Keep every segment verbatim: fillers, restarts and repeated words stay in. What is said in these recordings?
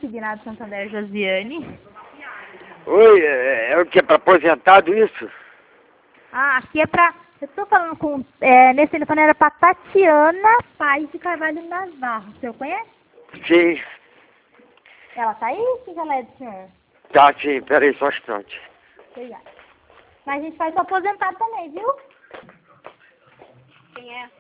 Consignado Santander, Josiane. Oi, é, é o que? É para aposentado isso? Ah, aqui é pra... Eu tô falando com... É, nesse telefone era pra Tatiana Paz de Carvalho Navarro. O senhor conhece? Sim, Ela tá aí ou que ela é do senhor? tá sim, peraí só um instante. Obrigada. Mas a gente faz pra aposentado também, viu? Quem é?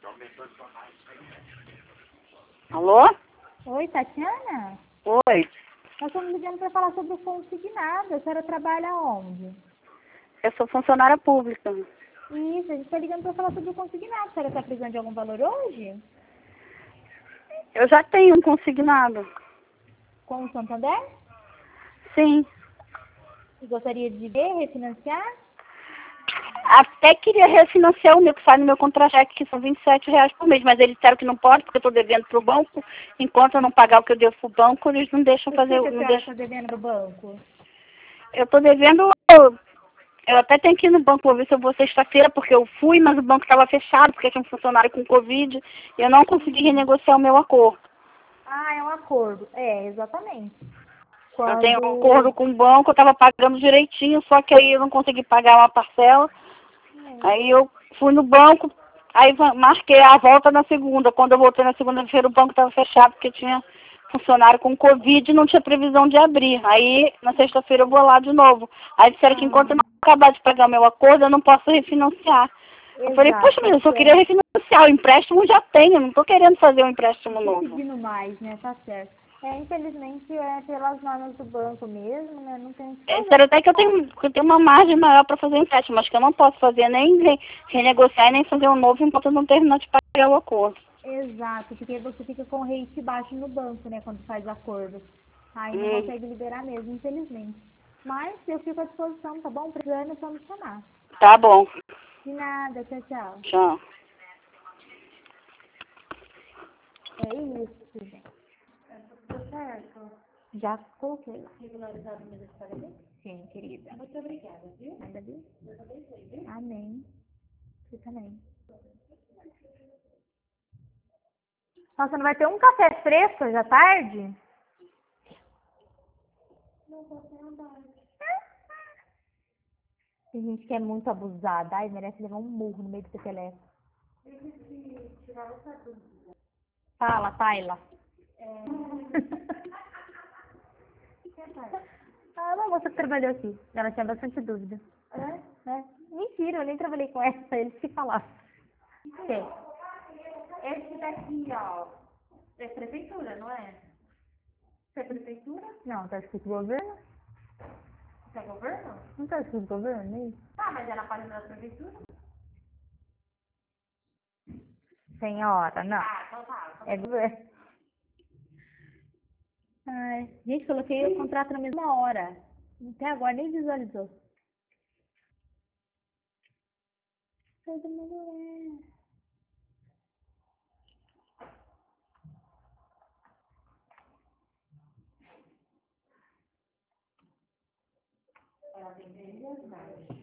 Alô? Oi, Tatiana? Oi. Nós estamos ligando para falar sobre o consignado. A senhora trabalha onde? Eu sou funcionária pública. Isso, a gente está ligando para falar sobre o consignado. A senhora está precisando de algum valor hoje? Eu já tenho um consignado. Com o Santander? Sim. E gostaria de ver, refinanciar? Até queria refinanciar o meu, que sai no meu contra-cheque, que são vinte e sete reais por mês, mas eles disseram que não pode, porque eu estou devendo para o banco. Enquanto eu não pagar o que eu devo para o banco, eles não deixam Por fazer... que que a Não senhora deixam... está devendo no banco? Eu estou devendo... Eu, eu até tenho que ir no banco, vou ver se eu vou sexta-feira, porque eu fui, mas o banco estava fechado, porque tinha um funcionário com Covid, e eu não consegui renegociar o meu acordo. Ah, é um acordo. É, exatamente. Quando... Eu tenho um acordo com o banco, eu estava pagando direitinho, só que aí eu não consegui pagar uma parcela. É. Aí eu fui no banco, aí marquei a volta na segunda. Quando eu voltei na segunda-feira, o banco estava fechado, porque tinha funcionário com Covid e não tinha previsão de abrir. Aí, na sexta-feira, eu vou lá de novo. Aí disseram que enquanto eu não acabar de pagar o meu acordo, eu não posso refinanciar. Eu falei, poxa, mas eu só queria refinanciar, o empréstimo já tenho, eu não estou querendo fazer um empréstimo Tô novo. pedindo mais, né? Tá certo. É, infelizmente, é pelas normas do banco mesmo, né? Não tem o que fazer. Disseram até que eu tenho, que eu tenho uma margem maior para fazer empréstimo, mas que eu não posso fazer nem re- renegociar e nem fazer um novo enquanto eu não terminar de pagar o acordo. Exato, porque você fica com o rate baixo no banco, né, quando faz acordo. Aí não Hum, consegue liberar mesmo, infelizmente. Mas eu fico à disposição, tá bom? Precisando, é só me chamar. tá bom. De nada, tchau, tchau. Tchau. É isso, gente. Tá certo. Já coloquei lá. Regularizado o mês de pagamento? Sim, querida. Muito obrigada, viu? Nada, viu? Amém. Você também. Nossa, não vai ter um café fresco hoje à tarde? Tem gente que é muito abusada. Ai, merece levar um murro no meio do seu telefone. Fala, Tayla. É... ah, uma moça que trabalhou aqui. Ela tinha bastante dúvida. É? É. Mentira, eu nem trabalhei com essa. Eles que falaram. Quem? Esse daqui, ó. É prefeitura, não é? Isso é prefeitura? Não, tá escrito governo. Isso é governo? Não tá escrito governo, nem? Ah, mas é na página da prefeitura? Senhora, não. Ah, então tá. Então é governo. Ai, gente, coloquei o contrato na mesma hora. Até agora nem visualizou. Todo mundo é. Ela tem três anos.